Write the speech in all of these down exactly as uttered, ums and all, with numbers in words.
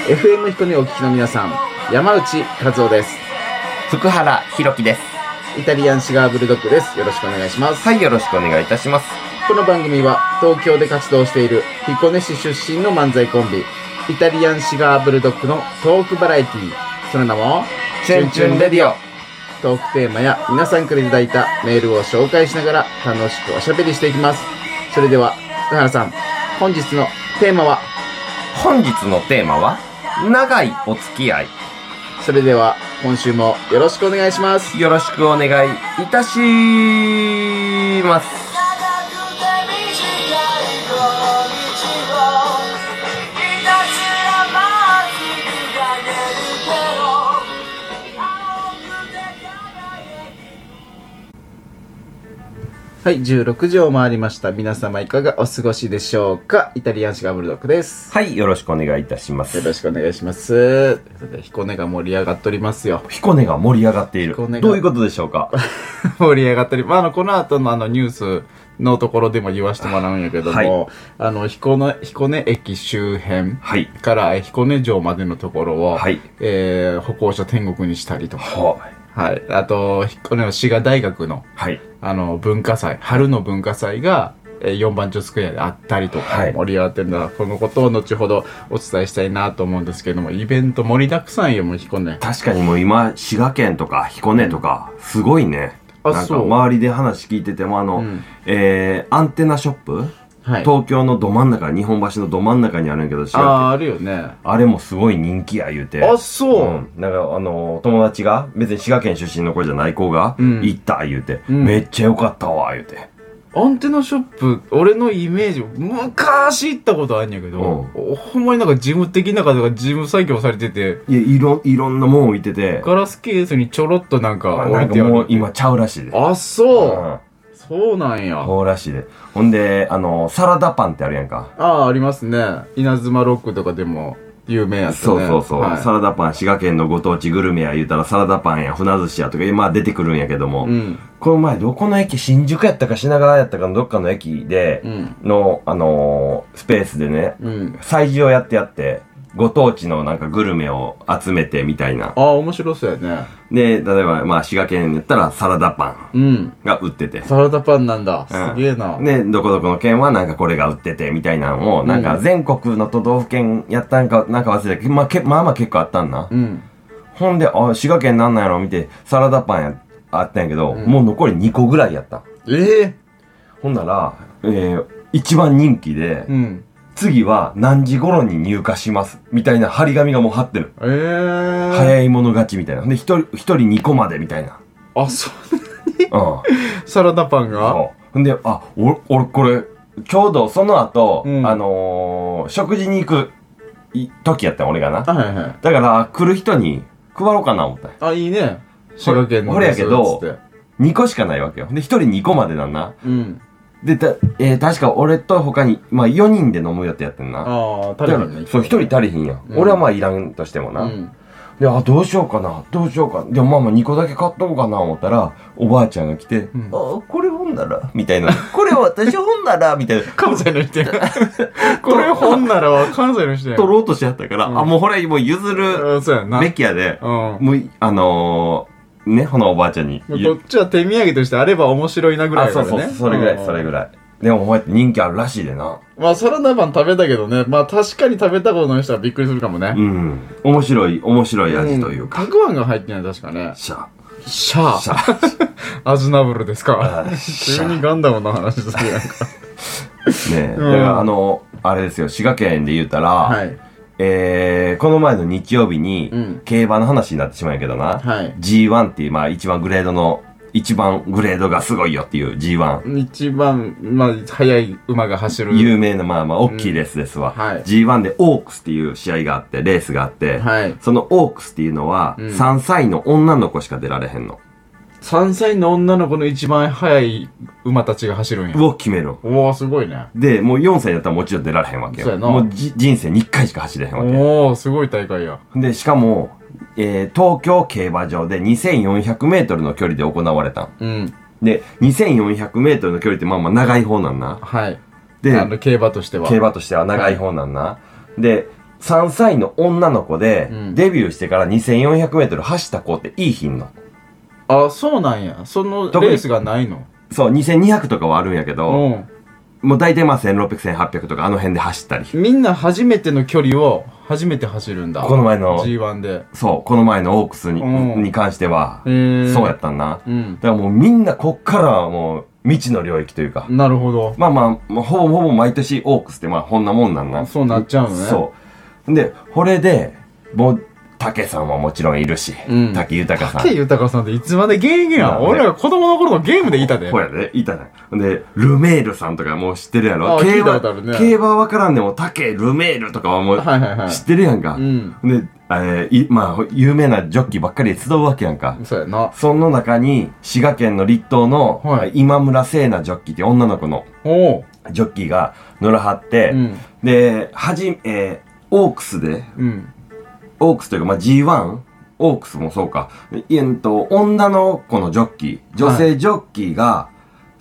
エフエム 彦根をお聞きの皆さん、山内和夫です。 福原弘樹です。 イタリアンシガーブルドッグです。よろしくお願いします。 はい、よろしくお願いいたします。 この番組は東京で活動している彦根市出身の漫才コンビ、イタリアンシガーブルドッグのトークバラエティー、その名もチュンチュンレディオ。 トークテーマや皆さんからいただいたメールを紹介しながら楽しくおしゃべりしていきます。それでは福原さん、本日のテーマは？ 本日のテーマは長いお付き合い。 それでは今週もよろしくお願いします。 よろしくお願いいたします。 はい、じゅうろくじを回りました。皆様いかがお過ごしでしょうか。イタリアンシガーブルドッグです。 はい、よろしくお願いいたします。 よろしくお願いします。彦根が盛り上がっておりますよ。 彦根が盛り上がっている。どういうことでしょうか。 盛り上がっており、まあ、あのこの後のあのニュースのところでも言わせてもらうんやけども、はい、あの彦根彦根駅周辺から、はい、彦根城までのところを、はい、えー、歩行者天国にしたりとか。はいはい。あと、彦根の滋賀大学の、はい、あの、文化祭、春の文化祭が、えー、よんばん町スクエアであったりとか、はい、盛り上がってるんだ。このことを後ほどお伝えしたいなと思うんですけども、イベント盛りだくさんよ、もう彦根。 確かにもう今、滋賀県とか彦根とか、すごいね。あ、なんか周りで話聞いてても、あの、うん、えー、アンテナショップはい、東京のど真ん中、日本橋のど真ん中にあるんやけど、 ああ、あるよね。 あれもすごい人気や言うて。 あ、そう。うん。 なんかあの、友達が、別に滋賀県出身の子じゃない子が、うん、行った言うて、うん、めっちゃ良かったわ言うて。 アンテナショップ、俺のイメージ、昔行ったことあるんやけど、うん、ほんまになんか事務的な方が事務作業されてて、 いや、いろ、いろんなもん置いてて、 ガラスケースにちょろっとなんか置いてある。 もう今ちゃうらしいで。 あ、そう。うんそうなんや。 そうらしいで。ほんで、あの、サラダパンってあるやんか。 ああ、ありますね。稲妻ロックとかでも有名やつね。 そうそうそう、はい。サラダパン、滋賀県のご当地グルメや言うたらサラダパンや船寿司やとか、まあ出てくるんやけども、うん、この前どこの駅、新宿やったか品川やったかのどっかの駅で、の、うん、あのー、スペースでね、うん、催事をやってやって、ご当地のなんかグルメを集めてみたいな。 ああ、面白そうやね。 で、例えば、まあ、滋賀県やったらサラダパンが売ってて。うん、 サラダパンなんだ。すげえな。 で、どこどこの県はなんかこれが売っててみたいなのを、なんか全国の都道府県やったんか、なんか忘れたけど、まあ、けまあまあ結構あったんな。うん。ほんで、あ、滋賀県なんなんやろ見て、サラダパンやあったんやけど、うん、もう残りにこぐらいやった。 ええー、 ほんなら、えー、一番人気で、うん。次は何時頃に入荷しますみたいな張り紙がもう貼ってる。えー、早い者勝ちみたいな。で、一人、一人二個までみたいな。 あ、そんなにうん。サラダパンがそう。んで、あ、俺、俺これ、ちょうどその後、うん、あのー、食事に行く時やったん、俺がな。はいはい。だから、来る人に配ろうかな思った。 あ、いいね。滋賀県の。 これやけど、にこしかないわけよ。で、一人にこまでなんな。うん。で、た、えー、確か俺と他に、まあよにんで飲むよってやってんな。ああ、足りひんね。 そう、ひとり足りひんやん。うん、俺はまあいらんとしてもな。うん、で、あ、どうしようかな、どうしようか。でもまあまあにこだけ買っとこうかな思ったら、おばあちゃんが来て、うん、あ、これ本ならみたいな。これ私本ならみたいな。 関西の人や。これ本ならは関西の人や。 取ろうとしちゃったから、うん、あ、もうほら、もう譲るべきやで、うん、もう、あのー、ね、このおばあちゃんに。 こっちは手土産としてあれば面白いなぐらいからね。 そうそう、それぐらい、それぐらい。でも、こうやって人気あるらしいでな。 まあ、サラダパン食べたけどね。まあ、確かに食べたことない人はびっくりするかもね。 うん。面白い、面白い味というか。 たくあんが入ってない、確かね。 シャー。 シャー。シャー。アズナブルですか。急にガンダムの話するやんか。ねえ。だから、あの、あれですよ、滋賀県で言うたら、はい。えー、この前の日曜日に、競馬の話になってしまうんやけどな。はい。ジーワン っていう、まあ、一番グレードの、一番グレードがすごいよっていう ジーワン。 一番、まあ、速い馬が走る。 有名な、まあまあ、大きいレースですわ。うん、はい。ジーワン でオークスっていう試合があって、レースがあって、はい。そのオークスっていうのは、うん、さんさいの女の子しか出られへんの。 さんさいの女の子の一番速い馬たちが走るんや。 を決める。 おー、すごいね。 で、もうよんさいだったらもちろん出られへんわけよ。そうやな。もうじ人生にいっかいしか走れへんわけ。 おー、すごい大会や。 で、しかも、えー、東京競馬場でにせんよんひゃくメートルの距離で行われたん。うん。で、にせんよんひゃくメートルの距離ってまあまあ長い方なんな。 はい。で、あの、競馬としては。 競馬としては長い方なんな。はい、で、 さんさいの女の子で、うん、デビューしてからにせんよんひゃくメートル走った子っていいひんの。 あ、そうなんや。そのレースがないの？ そう、にせんにひゃくとかはあるんやけど、うん、もう大体まあせんろっぴゃく、せんはっぴゃくとかあの辺で走ったり。 みんな初めての距離を初めて走るんだ。 この前のジーワン で。 そう、この前のオークスに、うん、に関しては、そうやったんな。 うん、 だからもうみんなこっからはもう未知の領域というか。 なるほど。 まあまあ、ほぼほぼ毎年オークスってまあこんなもんなんな。 そうなっちゃうのね。 そう。で、これで、もう、竹さんはもちろんいるし、うん、竹豊さん。 竹豊さんっていつまで現役やん。俺らが子供の頃のゲームでいたで。 ほやで、いたね。で、ルメールさんとかもう知ってるやろ。 競馬、ね、 競馬はわからんでも、竹、ルメールとかはもう、はいはいはい、知ってるやんか。うん、で、えー、い、まあ、有名なジョッキーばっかりで集うわけやんか。 そうやな。 その中に、滋賀県の立東の、はい、今村聖奈ジョッキーって女の子の、ジョッキーが乗らはって、うん、で、はじ、えー、オークスで、うん、オークスというか、まあ、ジーワン? オークスもそうか。えっと、女の子のジョッキー、女性ジョッキーが、はい、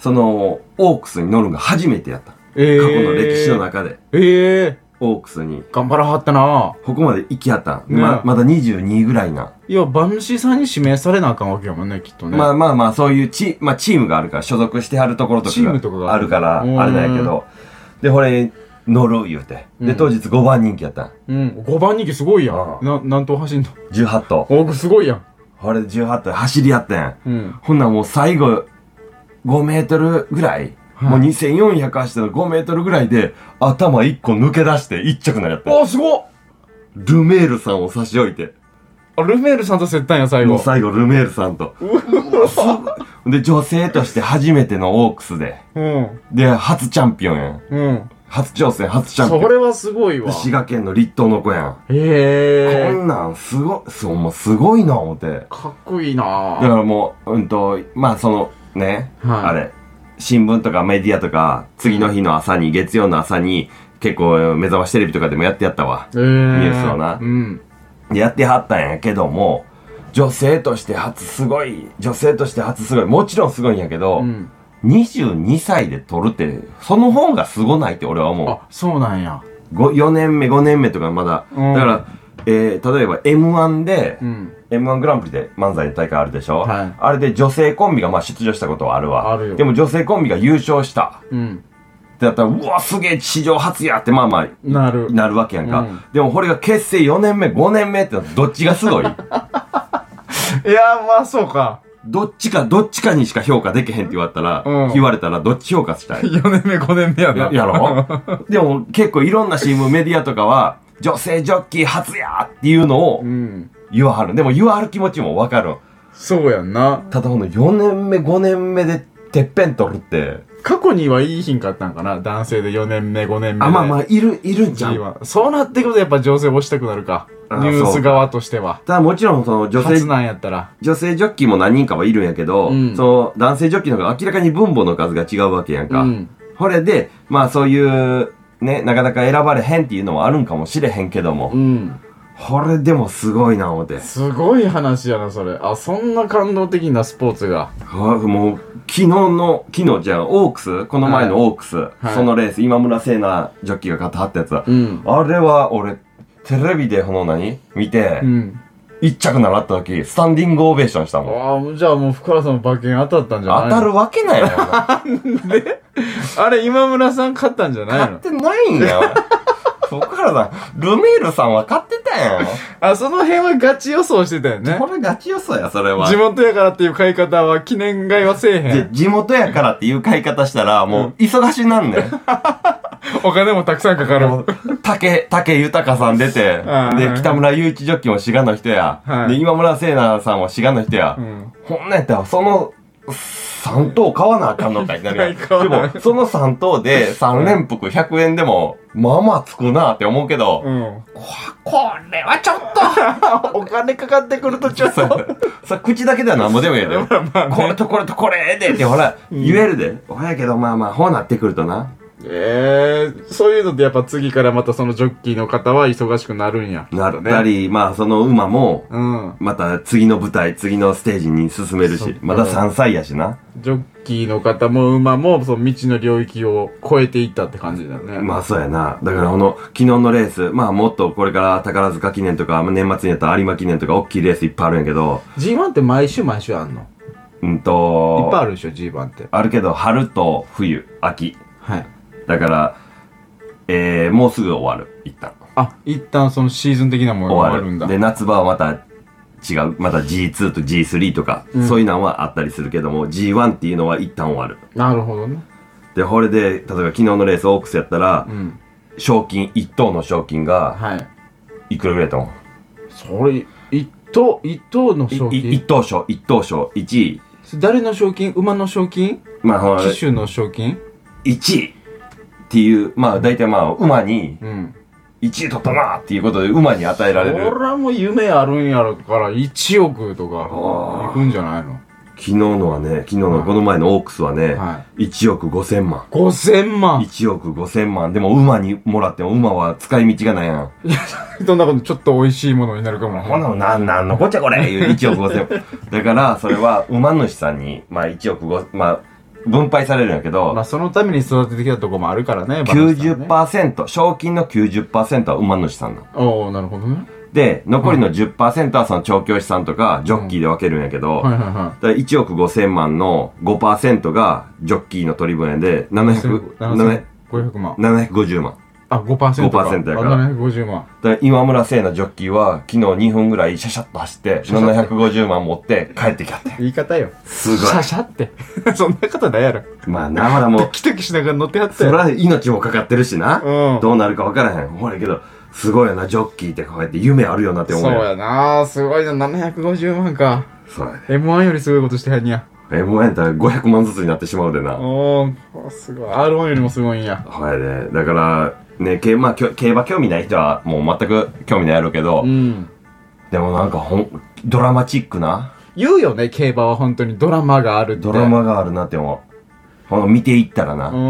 その、オークスに乗るのが初めてやった。えー、過去の歴史の中で。 えー、 オークスに。 頑張らはったな。 ここまで行きはった。ね、ま、まだにじゅうにぐらいな。 いや、馬主さんに指名されなあかんわけやもんね、きっとね。 まあまあまあ、そういうチ、まあ、チームがあるから、所属してはるところとかがあるから、あれなんやけど。で、これ、乗る言うて。で、当日ごばん人気やったん。 うん。ごばん人気すごいやん。な、何頭走んの ? じゅうはち 頭。 お、すごいやん。 これでじゅうはち頭走りやったん。うん。ほんならもう最後、ごメートルぐらい、はい、もうにせんよんひゃく走ったのごメートルぐらいで、頭いっこ抜け出していっ着なやったん。 あ、すごっ！ ルメールさんを差し置いて。 あ、ルメールさんと競ったんや、最後。 もう最後、ルメールさんと。うで、女性として初めてのオークスで。うん。で、初チャンピオンやん。うん。初挑戦、初チャンピオン。 それはすごいわ。 滋賀県の立東の子やん。 へえ。こんなんすごい、そう、もうすごいな、思って。 かっこいいなだからもう、うんと、まあその、ね、はい、あれ、新聞とかメディアとか、次の日の朝に、月曜の朝に、結構、目覚ましテレビとかでもやってやったわ。ニュースをな。うん。やってはったんやけども、女性として初すごい、女性として初すごい、もちろんすごいんやけど、うん、にじゅうにさいで取るって、その方がすごないって俺は思う。 あ、そうなんや。 よねんめ、ごねんめとかまだ。うん、だから、えー、例えば エムワン で、うん、エムワン グランプリで漫才の大会あるでしょ、はい、あれで女性コンビがまあ出場したことはあるわ。あるよ。でも女性コンビが優勝した。うん。ってなったら、うわ、すげえ史上初やってまあまあ、なる。なるわけやんか。うん、でもこれが結成よねんめ、ごねんめってどっちがすごいいや、 まあそうか。 どっちか、どっちかにしか評価できへんって言われたら、うん、言われたらどっち評価したい ?よ年目、ごねんめやな。 や、やろでも結構いろんな新聞、メディアとかは、女性ジョッキー初やっていうのを言わはる。でも言わはる気持ちもわかる。 そうやんな。 ただこのよねんめ、ごねんめでてっぺん取るって。 過去にはいいひんかったんかな、男性でよねんめ、ごねんめで。 あ、まあまあ、いる、いるんじゃん。 そうなってくるとやっぱ女性を押したくなるか。ニュース側としては。 ただもちろんその女性、 初なんやったら。 女性ジョッキーも何人かはいるんやけど、うん、その男性ジョッキーの方が明らかに分母の数が違うわけやんか。うん、これで、まあそういう、ね、なかなか選ばれへんっていうのもあるんかもしれへんけども。うん、これでもすごいな思って。 すごい話やな、それ。あ、そんな感動的なスポーツが。 はもう、昨日の、昨日じゃあ、オークスこの前のオークス、はい、そのレース、今村聖奈ジョッキーが勝ってはったやつ、うん、あれは俺、テレビでこの何見て、うん、一着習った時、スタンディングオベーションしたもん。ああ、じゃあもう福原さんの馬券当たったんじゃないの？ 当たるわけないやろ。で、あれ今村さん勝ったんじゃないの？ 勝ってないんや。福原さん、ルメールさんは勝ってたやん。 あ、その辺はガチ予想してたよね。 これガチ予想や、それは。 地元やからっていう買い方は記念買いはせえへん。 地元やからっていう買い方したら、もう忙しなんねん。 お金もたくさんかかる。 竹、竹豊さん出て、で、北村雄一ジョッキーも滋賀の人や、はい、で、今村聖奈さんも滋賀の人や、うん、ほんなんやったら、その、三頭買わなあかんのかいなるやん。でも、その三頭で三連服ひゃくえんでも、まあまあつくなって思うけど、うん、こ, これはちょっとお金かかってくるとちょっとさ、口だけではなんぼでもいいよ、まあまあね。これとこれとこれでってほら、うん、言えるで。ほやけどまあまあ、ほうなってくるとな。 いええー、そういうのでやっぱ次からまたそのジョッキーの方は忙しくなるんや。 なったり、ね、まあその馬も、 うん。 また次の舞台、次のステージに進めるし、まださんさいやしな。 ジョッキーの方も馬も、その未知の領域を超えていったって感じだよね。 まあそうやな。だからこの、昨日のレース、まあもっとこれから宝塚記念とか、年末にやったら有馬記念とか大きいレースいっぱいあるんやけど。 ジーワン って毎週毎週あんの？ うんと、 いっぱいあるでしょ、ジーワン って。 あるけど、春と冬、秋。 はい。 だから、えー、もうすぐ終わる、一旦。 あ、一旦そのシーズン的なものが終わるんだ。 で、夏場はまた違う、また ジーツー と ジースリー とか、うん、そういうのはあったりするけども、ジーワン っていうのは一旦終わる。 なるほどね。 で、これで、例えば昨日のレースオークスやったら、うん、賞金、一等の賞金が、はい。いくらぐらいだと思う？ それ、一等、一等の賞金？ 一等賞、一等賞、いちい。 誰の賞金？馬の賞金？ まあ、ほら。 騎手の賞金？ いちいっていう、まあ、大体まあ、馬に、いちい取ったなっていうことで、馬に与えられる。 これはもう夢あるんやろから、いちおくとか、いくんじゃないの？ 昨日のはね、昨日のこの前のオークスはね、はい、いちおくごせんまん。 ごせんまん ? いちおくごせんまん。でも馬にもらっても馬は使い道がないやん。 いや、そんなことちょっと美味しいものになるかも。 ほんなの、なん、なんのこっちゃこれいういちおくごせんまん。だから、それは馬主さんに、まあいちおくご、まあ、分配されるんやけど。 まあそのために育ててきたとこもあるからね、 きゅうじゅっパーセント、ね、賞金の きゅうじゅっパーセント は馬主さんなの。おー、なるほどね。 で、残りの じゅっパーセント はその調教師さんとか、ジョッキーで分けるんやけど、うんはいはいはい、だからいちおくごせんまんの ごパーセント がジョッキーの取り分やで、ななひゃく、 ななひゃくまん。 ななひゃくごじゅうまん。 あ、ごパーセント か。 ごパーセント やから。 ななひゃくごじゅうまん。 だから今村聖のジョッキーは、昨日にふんぐらいシャシャッと走って、ななひゃくごじゅうまん持って帰ってきたって。 言い方よ。 すごい。 シャシャって。そんな方ないやろ。 まあな、まだもう。 ドキドキしながら乗ってはったよ。 そら命もかかってるしな。うん。どうなるか分からへん。ほらけど、すごいよな、ジョッキーってこうやって夢あるよなって思う。 そうやな、すごいな、ななひゃくごじゅうまんか。 そうやね。 エムワン よりすごいことしてはんや。 エムワン やったらごひゃくまんずつになってしまうでな。 おー、すごい。アールワン よりもすごいんや。 はいね。だから、ね、競馬、競馬興味ない人はもう全く興味ないやろうけど、うん、でもなんかほん、ドラマチックな。 言うよね、競馬は本当にドラマがあるって。 ドラマがあるなって思う。ほん見ていったらな。うん、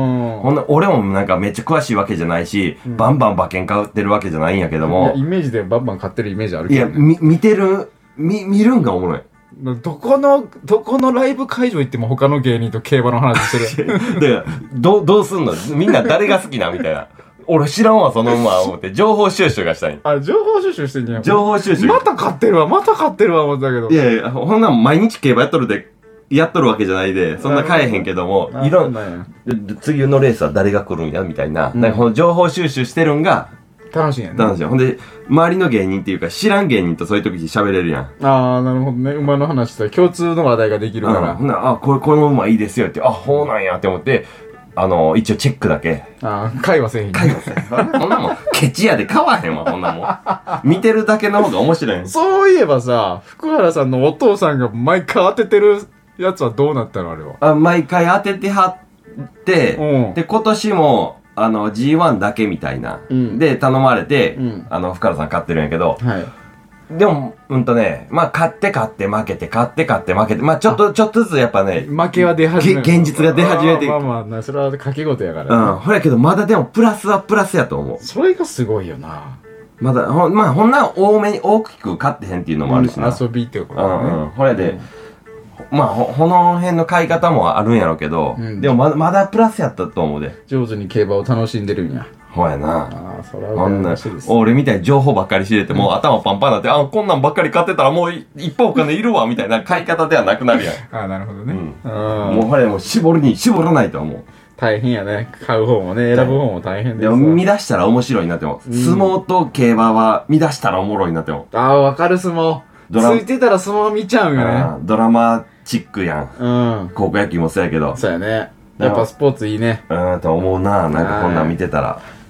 ほんな、俺もなんかめっちゃ詳しいわけじゃないし、うん、バンバン馬券買ってるわけじゃないんやけども。いや、 イメージでバンバン買ってるイメージあるけど、ね。 いや、み、見てる、み、見るんがおもろい。 どこの、どこのライブ会場行っても他の芸人と競馬の話してる。 で、ど、どうすんのみんな誰が好きなみたいな。俺知らんわ、その馬思って。情報収集がしたい。 あ、情報収集してんねや。 情報収集。 また買ってるわ、また買ってるわ、思ったけど。 いやいや、ほんなん毎日競馬やっとるで、やっとるわけじゃないで、そんな買えへんけども、いろんな、次のレースは誰が来るんや、みたいな。うん、なんかこの情報収集してるんが、 楽しいやね。 楽しい。ほんで、周りの芸人っていうか、知らん芸人とそういう時に喋れるやん。 ああ、なるほどね。馬の話したら共通の話題ができるから。 ほんなら、あ、これ、この馬いいですよって、あ、ほうなんやって思って、あの、一応チェックだけ。 ああ、会話せえへん。 会話せえへん。こんなもん、ケチやで買わへんわ、こんなもん。見てるだけの方が面白いん。 そういえばさ、福原さんのお父さんが毎回当ててるやつはどうなったのあれは。 あ、毎回当ててはって、うん、で、今年も、あの、ジーワン だけみたいな。うん、で、頼まれて、うん、あの、福原さん買ってるんやけど、はい、でも、うんとね、まあ、買って買って負けて、買って買って負けて、まあ、ちょっと、ちょっとずつやっぱね、 負けは出始める。現実が出始めていく。 まあまあまあ、それは賭け事やから、ね。 うん。ほらけど、まだでも、プラスはプラスやと思う。 それがすごいよな。 まだ、ほん、まあ、ほんな多めに大きく買ってへんっていうのもあるしな。 うん、遊びってことだね。 うんうん。ほらで、うんまあ、ほ、この辺の買い方もあるんやろうけど、うん、でもまだ、まだプラスやったと思うで。 上手に競馬を楽しんでるんや。 ほやな。 ああ、それは羨ましいです。 俺みたいに情報ばっかり知れて、もう頭パンパンになって、あ、こんなんばっかり買ってたらもういっぱいお金いるわ、みたいな買い方ではなくなるやん。 ああ、なるほどね。 うん。もうほら、もう絞るに絞らないと思う。 大変やね。買う方もね、選ぶ方も大変です。 でも見出したら面白いなって思う。うん、相撲と競馬は見出したらおもろいなって思う。 ああ、わかる相撲。ついてたら相撲見ちゃうんよね。 ドラマチックやん。うん。高校野球もそうやけど。 そうやね。やっぱスポーツいいね。 うん、と思うな。なんかこんなん見てたら。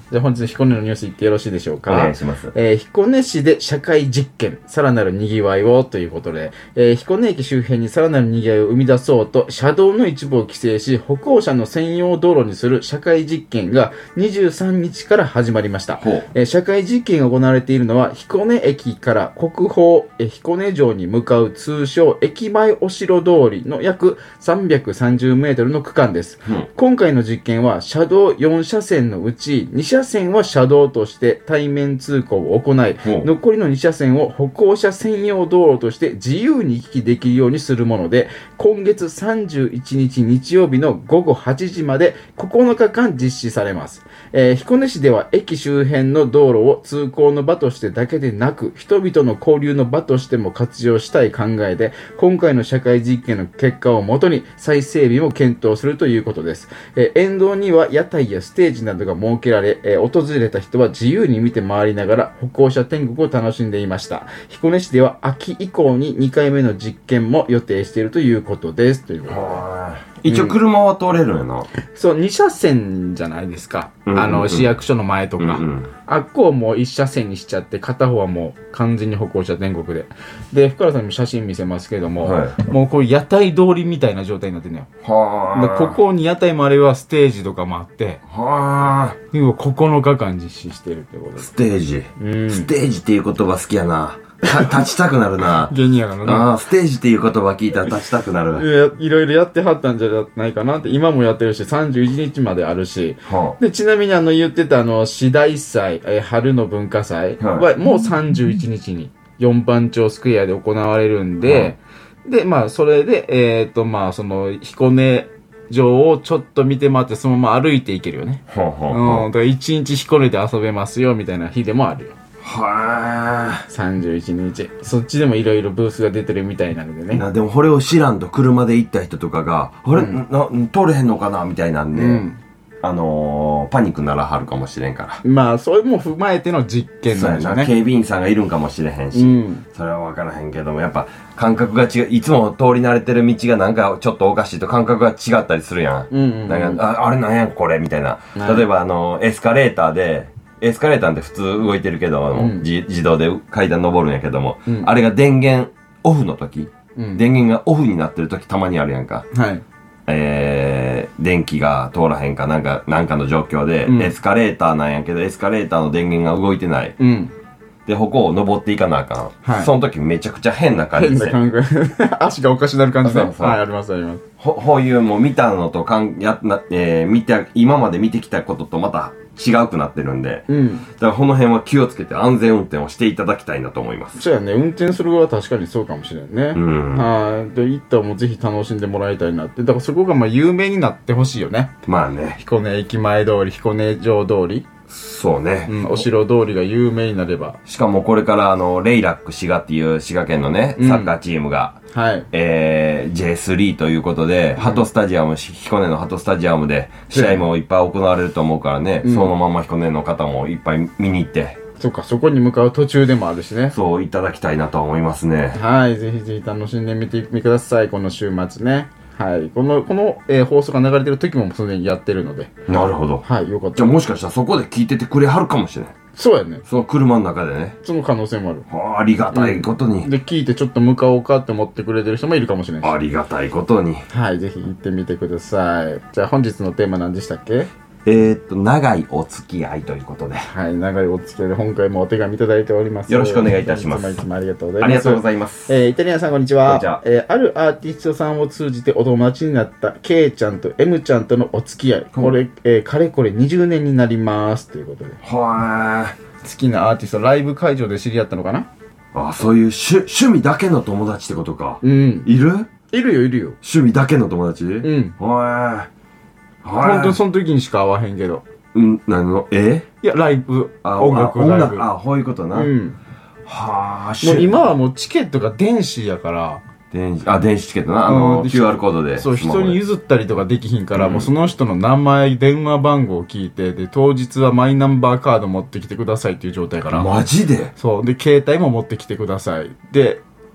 じゃあ本日彦根のニュース言ってよろしいでしょうか。 お願いします。 えー、彦根市で社会実験、さらなる賑わいをということで、えー、彦根駅周辺にさらなる賑わいを生み出そうと、車道の一部を規制し、歩行者の専用道路にする社会実験がにじゅうさんにちから始まりました。えー、社会実験が行われているのは、彦根駅から国宝、えー、彦根城に向かう通称駅前お城通りの約さんびゃくさんじゅうメートルの区間です。うん、今回の実験は、車道よんしゃせんのうちにしゃせんは車道として対面通行を行い、残りのにしゃせんを歩行者専用道路として自由に行き来できるようにするもので、今月さんじゅういちにち日曜日のごごはちじまでここのかかん実施されます。えー、彦根市では駅周辺の道路を通行の場としてだけでなく、人々の交流の場としても活用したい考えで、今回の社会実験の結果をもとに再整備も検討するということです。えー、沿道には屋台やステージなどが設けられ、えー、訪れた人は自由に見て回りながら歩行者天国を楽しんでいました。彦根市では秋以降ににかいめの実験も予定しているということです。ということで。 一応車は通れるんやな、うん、 そうにしゃせんじゃないですか、うんうんうん、あの市役所の前とか、うんうん、あっこをもういっしゃせんにしちゃって片方はもう完全に歩行者天国でで福原さんにも写真見せますけども、はい、もうこう屋台通りみたいな状態になってんのよ。はここに屋台もあれはステージとかもあってはここのかかん実施してるってことです。 ステージ、うん、ステージっていう言葉好きやな。立ちたくなるな。 芸人やからな。 ああ、ステージっていう言葉聞いたら立ちたくなる。 いや、いろいろやってはったんじゃないかなって、今もやってるし、さんじゅういちにちまであるし。はあ、で、ちなみにあの言ってたあの、市大祭、えー、春の文化祭は、もうさんじゅういちにちに四番町スクエアで行われるんで、はあ、で、まあ、それで、えっと、まあ、その、彦根城をちょっと見て回って、そのまま歩いていけるよね。はあはあ、うん。だから一日彦根で遊べますよ、みたいな日でもあるよ。はぁさんじゅういちにちそっちでもいろいろブースが出てるみたいなのでね。 なでもこれを知らんと車で行った人とかがあれ、うん、な通れへんのかなみたいなんで、うん、あのー、パニックならはるかもしれんから。 まあそれも踏まえての実験なんでしょうね。 警備員さんがいるんかもしれへんし、うん、それは分からへんけどもやっぱ感覚が違う。いつも通り慣れてる道がなんかちょっとおかしいと感覚が違ったりするやん。うんうんうん、なんか あ, あれなんやんこれみたいな。例えばあのエスカレーターでエスカレーターって普通動いてるけど、うん、自, 自動で階段登るんやけども、うん、あれが電源オフの時、うん、電源がオフになってる時たまにあるやんか。はい。えー、電気が通らへんかなんか、なんかの状況で、うん、エスカレーターなんやけど、エスカレーターの電源が動いてない。うん。で、歩行を登っていかなあかん。はい。その時めちゃくちゃ変な感じで。 変な感じ。足がおかしなる感じで。そうそう。はい、ありますあります。 ほ、こういうもう見たのとかん、や、な、えー、見て、今まで見てきたこととまた、違うくなってるんで、うん、だからこの辺は気をつけて安全運転をしていただきたいなと思います。 そうやね、運転する側は確かにそうかもしれんね。うん。はい。で、行ったらもうぜひ楽しんでもらいたいなって。だからそこがまあ有名になってほしいよね。 まあね。 彦根駅前通り、彦根城通り。 そうね、 うん。お城通りが有名になれば。 しかもこれからあの、レイラック滋賀っていう滋賀県のね、サッカーチームが、うん、はい。えー、ジェイスリー ということで、うん、ハトスタジアム、彦根のハトスタジアムで試合もいっぱい行われると思うからね、うん、そのまま彦根の方もいっぱい見に行って。 そっか、そこに向かう途中でもあるしね。 そう、いただきたいなと思いますね。 はい、ぜひぜひ楽しんでみてみてください、この週末ね。はい。この、この、えー、放送が流れてる時もすでにやってるので。 なるほど。 はい、よかった。 じゃあもしかしたらそこで聞いててくれはるかもしれない。 そうやね。 その車の中でね。 その可能性もある。 あ, ありがたいことに、 うん。で、聞いてちょっと向かおうかって思ってくれてる人もいるかもしれない。 ありがたいことに。 はい、ぜひ行ってみてください。じゃあ本日のテーマ何でしたっけ？ えー、っと、長いお付き合いということで。 はい、長いお付き合いで今回もお手紙いただいております。 よろしくお願いいたします。 いつもいつもありがとうございます。 ありがとうございます。 えー、イタリアンさんこんにちは。こんにちは。えー、あるアーティストさんを通じてお友達になった K ちゃんと M ちゃんとのお付き合い。これ、えー、かれこれにじゅうねんになります。ということで。はー。好きなアーティスト、ライブ会場で知り合ったのかな？ あ、そういう趣、趣味だけの友達ってことか。うん。いる？ いるよ、いるよ。 趣味だけの友達？うん。 はー。ほんとその時にしか会わへんけど。 うん、何のえいや、ライブ。 あ、 音楽、 音楽。あ、こういうことな。うん。 はあ、もう今はもうチケットが電子やから。 電子、あ、電子チケットな。あの、キューアール コードで。 そう、人に譲ったりとかできひんから、うん、もうその人の名前、電話番号を聞いて、で、当日はマイナンバーカード持ってきてくださいっていう状態から。 マジで？ そう。で、携帯も持ってきてください。で、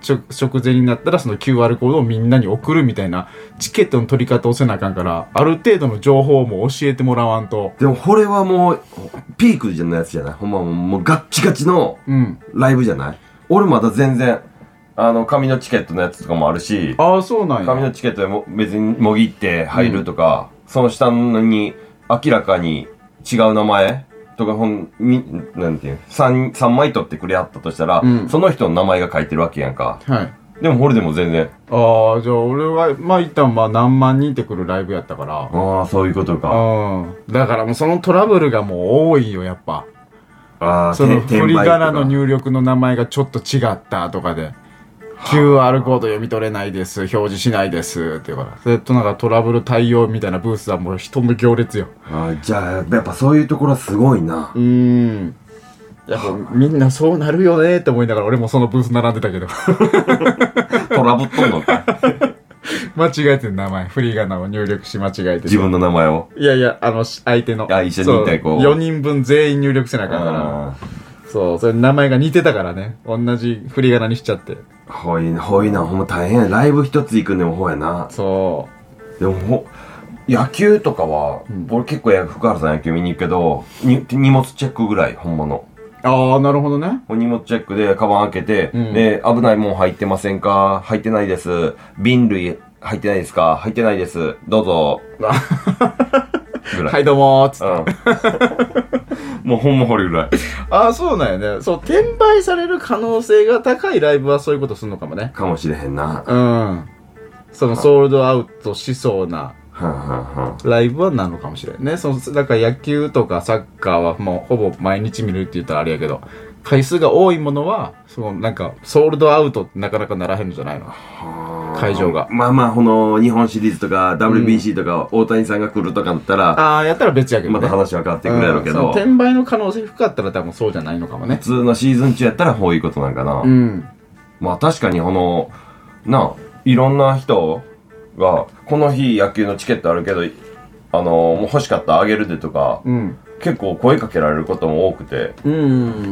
直前になったらその キューアール コードをみんなに送るみたいなチケットの取り方をせなあかんから、ある程度の情報も教えてもらわんと。 でもこれはもうピークじゃないやつじゃない？ほんまもうガッチガチのライブじゃない？うん、俺まだ全然あの紙のチケットのやつとかもあるし、 ああそうなんや。 紙のチケットでも別にもぎって入るとか、うん、その下に明らかに違う名前とか、ほん、み、なんていう、三、三枚取ってくれあったとしたら、うん、その人の名前が書いてるわけやんか。はい。でも、これでも全然。 ああ、じゃあ俺は、まあ一旦まあ何万人ってくるライブやったから。 ああ、そういうことか。 うん。だからもうそのトラブルがもう多いよ、やっぱ。 ああ、 その振り仮名の入力の名前がちょっと違ったとかで。キューアール コード読み取れないです。表示しないです。って言うから。それとなんかトラブル対応みたいなブースはもう人の行列よ。 ああ、じゃあ、やっぱそういうところはすごいな。 うーん。やっぱみんなそうなるよねって思いながら俺もそのブース並んでたけど。 トラブっとんのか。 間違えてる名前。振り仮名を入力し間違えて。 自分の名前を。 いやいや、あの、相手の。 あ、一緒にいたいこう。 よにんぶん全員入力せなあかんから。そう、それ名前が似てたからね。同じ振り仮名にしちゃって。 ほい、ほいな、ほんま大変や。ライブ一つ行くんでもほうやな。 そう。でもほ、野球とかは、うん、俺結構福原さん野球見に行くけど、に荷物チェックぐらい、本物。 ああ、なるほどね。 荷物チェックでカバン開けて、うん、で、危ないもん入ってませんか？入ってないです。瓶類入ってないですか？入ってないです。どうぞ。 ぐらい。はい、どうもーっつって。 うん、もうほんま掘るぐらい。 ああ、そうなんやね。そう、転売される可能性が高いライブはそういうことするのかもね。 かもしれへんな。 うん。そのソールドアウトしそうなライブはなのかもしれんね。その、だから野球とかサッカーはもうほぼ毎日見るって言ったらあれやけど、回数が多いものは、そのなんか、ソールドアウトってなかなかならへんのじゃないの？会場が。 まあまあ、この日本シリーズとか ダブリュービーシー とか、大谷さんが来るとかだったら、 ああ、やったら別やけどね。 また話は変わってくるやろうけど。 うん、転売の可能性低かったら多分そうじゃないのかもね。 普通のシーズン中やったらこういうことなんかな。うん。まあ確かにこの、な、いろんな人が、この日野球のチケットあるけど、あの、もう欲しかったらあげるでとか、うん、結構声かけられることも多くて、うん。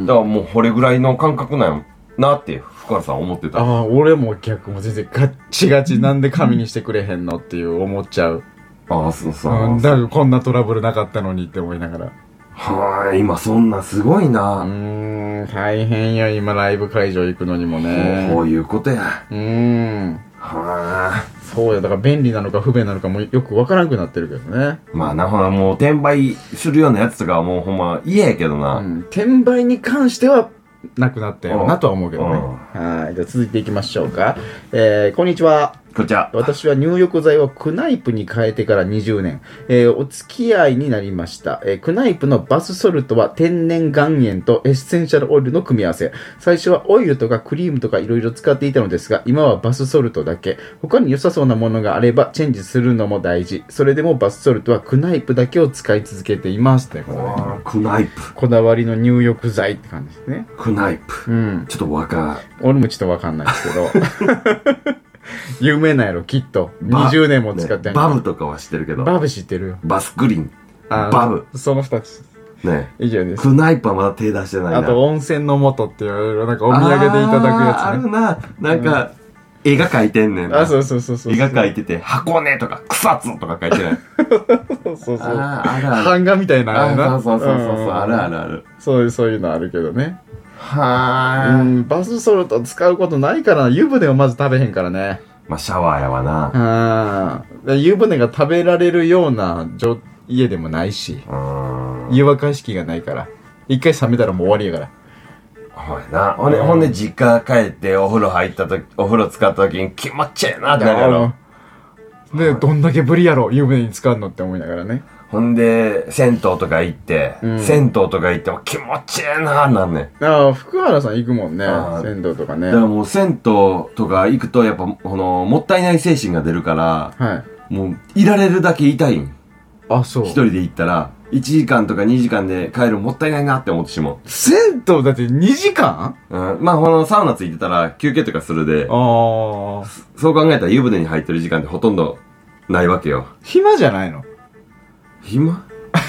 だからもうこれぐらいの感覚なんなって、福原さん思ってた。 ああ、俺も逆も全然ガッチガチなんで紙にしてくれへんのっていう思っちゃう。 ああ、そうそう。 うん、だからこんなトラブルなかったのにって思いながら。 はーい、今そんなすごいな。 うーん、大変や、今ライブ会場行くのにもね。 こういうことや。 うーん。はあ。そうや、だから便利なのか不便なのかもよくわからなくなってるけどね。 まあな、ほらもう転売するようなやつとかはもうほんま嫌やけどな。 うん、転売に関しては、なくなったよなとは思うけどね。はい。じゃあ続いていきましょうか。えー、こんにちは。 こんにちは。 私は入浴剤をクナイプに変えてからにじゅうねん。えー、お付き合いになりました。えー、クナイプのバスソルトは天然岩塩とエッセンシャルオイルの組み合わせ。最初はオイルとかクリームとかいろいろ使っていたのですが、今はバスソルトだけ。他に良さそうなものがあればチェンジするのも大事。それでもバスソルトはクナイプだけを使い続けています。ということで。 クナイプ。 こだわりの入浴剤って感じですね。 クナイプ。うん。ちょっとわかる。俺もちょっとわかんないですけど。有名なんやろ、きっと。にじゅうねんも使ってん、 ね、バブとかは知ってるけど。 バブ知ってるよ。 バスクリーン。バブ。 その二つ。 ねいいじゃないですか。クナイプはまだ手出してないな。 あと、温泉の素っていう、なんかお土産でいただくやつね。 ああるな。なんか、うん、絵が描いてんねんな。 あ、そうそうそうそう。 絵が描いてて、箱根とか草津とか書いてない。 そうそうそう。ああ、あるある。版画みたいなあれな。そうそうそうそう、うん、あるあるある。 そういう、そういうのあるけどね。 はーい。 うん、バスソルト使うことないからな。湯船をまず食べへんからね。 まあ、シャワーやわな。 うん。湯船が食べられるような家でもないし。湯沸かし器がないから。一回冷めたらもう終わりやから。 ほいな。ほんで、ほんで実家帰ってお風呂入ったとき、お風呂使ったときに気持ちええなってなるやろ。 で、どんだけぶりやろ、湯船に使うのって思いながらね。 ほんで、銭湯とか行って、うん、銭湯とか行っても気持ちええなーなんねん。 ああ、福原さん行くもんね。銭湯とかね。 だからもう銭湯とか行くとやっぱ、この、もったいない精神が出るから、はい、もう、いられるだけいたいん。 あ、そう。 一人で行ったら、いちじかんとかにじかんで帰るもったいないなって思ってしまう。 銭湯だってにじかん？ うん。まあ、このサウナついてたら休憩とかするで、ああ。そう考えたら湯船に入ってる時間ってほとんどないわけよ。 暇じゃないの？ 暇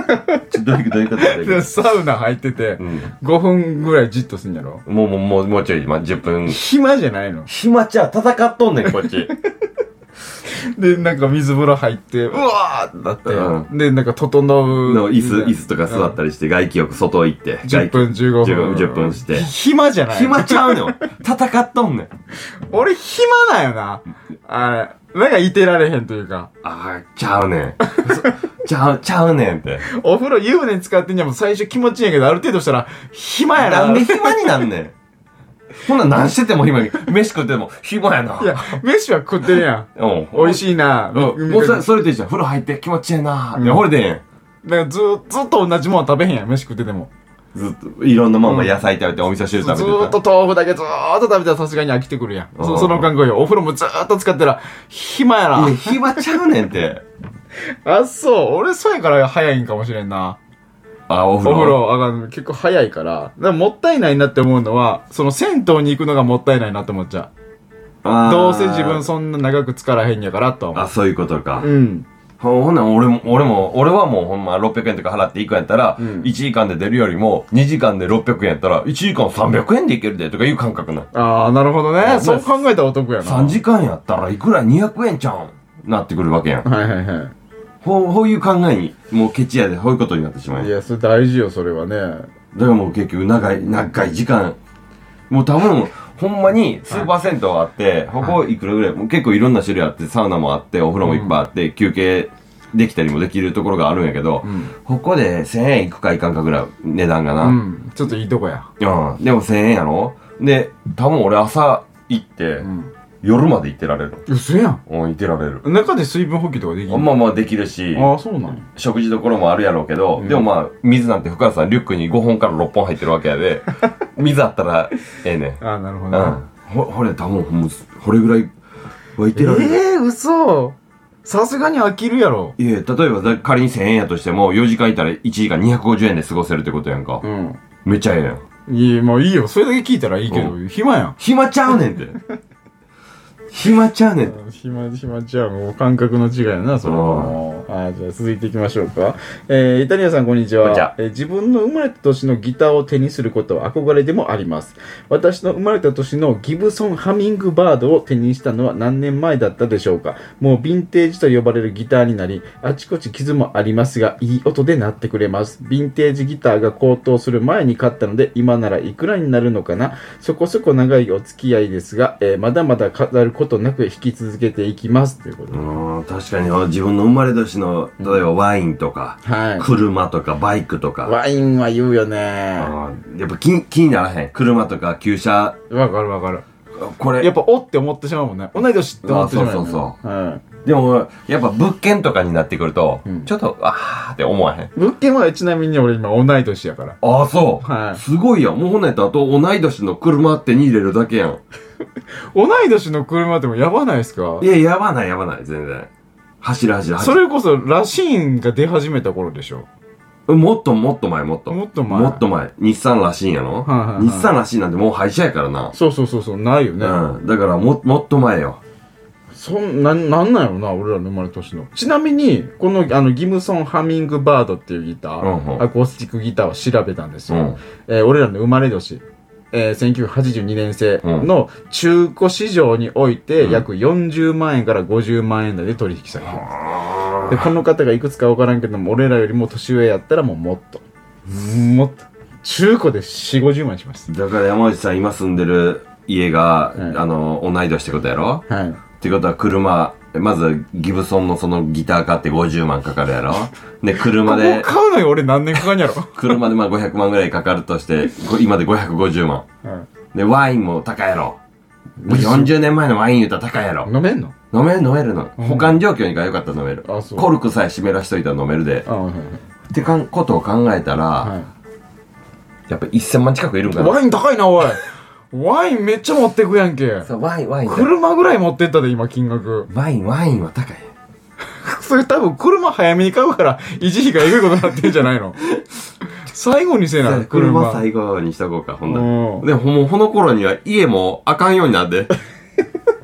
ちょどういうどういうことどういうことサウナ入ってて、うん、ごふんぐらいじっとすんやろ。 もうもうもうもうちょい、まあ、じゅっぷん。 暇じゃないの？ 暇ちゃう、戦っとんねん、こっち。 で、なんか水風呂入って、うわーってなって、うん、で、なんか整う。 の椅子、椅子とか座ったりして、うん、外気浴外行って。 じゅっぷん、じゅうごふん。 じゅっぷんして。 暇じゃない？ 暇ちゃうねん。戦っとんねん。 俺暇なんよな。あれ、なんかいてられへんというか。 ああ、ちゃうねん。ちゃう、ちゃうねんって。 お風呂湯船使ってんじゃもう最初気持ちいいんやけど、ある程度したら、暇やな。 なんで暇になんねん。ほんな何してても暇に、飯食ってても暇やな。 いや、飯は食ってるやん。うん。美味しいな。 うん。もうそれ、それでいいじゃん。風呂入って気持ちいいな。いや、ほれでええん。 だからずー、ずっと同じもの食べへんやん。飯食ってても。 ずっと、いろんなもんが野菜食べて、お味噌汁食べて。 ずーっと豆腐だけずーっと食べたらさすがに飽きてくるやん。そ, その感覚よ。お風呂もずーっと使ったら、暇やな。 いや、暇ちゃうねんって。 あ、そう。俺そうやから早いんかもしれんな。 あ、お風呂。 お風呂、あ結構早いから。でももったいないなって思うのは、その銭湯に行くのがもったいないなって思っちゃう。どうせ自分そんな長く浸からへんやからと思う。 あ、そういうことか。 うん。 ほ, ほんなら俺も、俺も、俺はもうほんまろっぴゃくえんとか払っていくんやったら、うん、いちじかんで出るよりも、にじかんでろっぴゃくえんやったら、いちじかんさんびゃくえんでいけるで、とかいう感覚な。 ああ、なるほどね。そう考えたらお得やな。 さんじかんやったらいくらにひゃくえんちゃうんなってくるわけやん。 はいはいはい。 こう、こういう考えに、もうケチやで、こういうことになってしまう。 いや、それ大事よ、それはね。だからもう結局、長い、長い時間、もう多分、ほんまにスーパー銭湯あって、ここいくらぐらい、もう結構いろんな種類あって、サウナもあって、お風呂もいっぱいあって、うん、休憩できたりもできるところがあるんやけど、うん、ここでせんえんいくかいかんかぐらい、値段がな。 うん。ちょっといいとこや。 うん。でもせんえんやろ？で、多分俺朝行って、うん、夜まで行ってられる。 嘘やん。 うん、行ってられる。 中で水分補給とかできる？ まあまあできるし。 ああ、そうなんや。 食事どころもあるやろうけど、うん、でもまあ、水なんて深さんリュックにごほんからろっぽん入ってるわけやで、水あったらええねん。 ああ、なるほど。うん。 ほ、ほれ、多分、もう、これぐらいはいてられる。 ええー、嘘。さすがに飽きるやろ。 いや、例えば仮にせんえんやとしても、よじかんいたらいちじかんにひゃくごじゅうえんで過ごせるってことやんか。うん。めっちゃええやん。 いや、もういいよ。それだけ聞いたらいいけど、うん、暇やん。 暇ちゃうねんって。暇ちゃうねん。 暇、暇ちゃう。もう感覚の違いやな、それは。あ、じゃあ続いていきましょうか。えー、イタリアさんこんにちは。こんにちは。えー、自分の生まれた年のギターを手にすることは憧れでもあります。私の生まれた年のギブソンハミングバードを手にしたのは何年前だったでしょうか。もうヴィンテージと呼ばれるギターになり、あちこち傷もありますが、いい音で鳴ってくれます。ヴィンテージギターが高騰する前に買ったので、今ならいくらになるのかな。そこそこ長いお付き合いですが、えー、まだまだ飾ることなく弾き続けていきます。ということで。 うん、確かに自分の生まれ年の、例えばワインとか、うん、はい、車とかバイクとか。 ワインは言うよね。 やっぱ気、気にならへん。車とか旧車。 わかるわかる。 これ。 やっぱおって思ってしまうもんね。同い年って思ってしまう、ね。 そうそうそう。はい、でも、やっぱ物件とかになってくると、うん、ちょっと、あーって思わへん。 物件はちなみに俺今同い年やから。 ああ、そう。はい。すごいやん。もうほんなやったらあと同い年の車手に入れるだけやん。 同い年の車でもやばないですか？ いや、やばないやばない、全然。走る走る走る。それこそラシーンが出始めた頃でしょ。 もっともっと前、もっと。 もっと前。 もっと前。日産ラシーンやろ、はいはいはい、日産ラシーンなんてもう廃車やからな。 そうそうそうそう、ないよね。 うん。だからも、もっと前よ。 そんな、なんなんやろな、俺らの生まれ年の。ちなみに、この、あの、ギブソンハミングバードっていうギター、うんうん、アコースティックギターを調べたんですよ。うん、えー、俺らの生まれ年。えー、せんきゅうひゃくはちじゅうにねん製の中古市場において約よんじゅうまんえんからごじゅうまんえん台で取引されています。で、この方がいくつかわからんけども、俺らよりも年上やったらもうもっと、もっと、中古でよん、ごじゅうまんします。 だから山内さん今住んでる家が、はい、あの、同い年ってことやろ？はい。ってことは車、まずギブソンのそのギター買ってごじゅうまんかかるやろ？で、車で。 ここ買うのよ俺何年かかんやろ？ 車でまあごひゃくまんぐらいかかるとして、今でごひゃくごじゅうまん。はい、で、ワインも高いやろ？もうよんじゅうねんまえのワイン言うたら高いやろ？ 飲めんの？ 飲める飲めるの。保管状況にが良かったら飲める。あ、そう。コルクさえ湿らしといたら飲めるで。あ、はいはい。ってかんことを考えたら、はい、やっぱせんまん近くいるんかな。 ワイン高いな、おい。ワインめっちゃ持ってくやんけ。 そう、ワイン、ワイン。 車ぐらい持ってったで、今、金額。 ワイン、ワインは高い。 それ多分、車早めに買うから、維持費がえぐいことになってんじゃないの？最後にせな、 車。車最後にしとこうか、ほんなら。でも、もう、この頃には家もあかんようになって。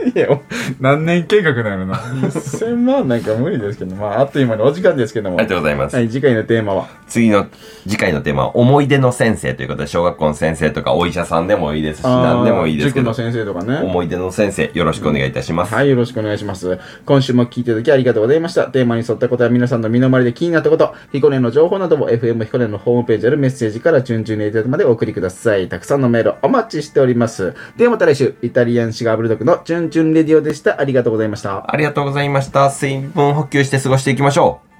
いや、何年計画なのな。せんまんなんか無理ですけど、まあ、あっという間にお時間ですけども。 ありがとうございます。 はい、次回のテーマは次の、次回のテーマは、思い出の先生ということで、小学校の先生とか、お医者さんでもいいですし、何でもいいですけど。 塾の先生とかね。 思い出の先生、よろしくお願いいたします。 はい、よろしくお願いします。今週も聞いていただきありがとうございました。テーマに沿ったことや皆さんの身の回りで気になったこと、彦根の情報なども エフエム 彦根のホームページあるメッセージから順々にエイトまでお送りください。たくさんのメールお待ちしております。ではまた来週、イタリアンシガーブルドッグのチュンチュンレディオでした。ありがとうございました。 ありがとうございました。水分補給して過ごしていきましょう。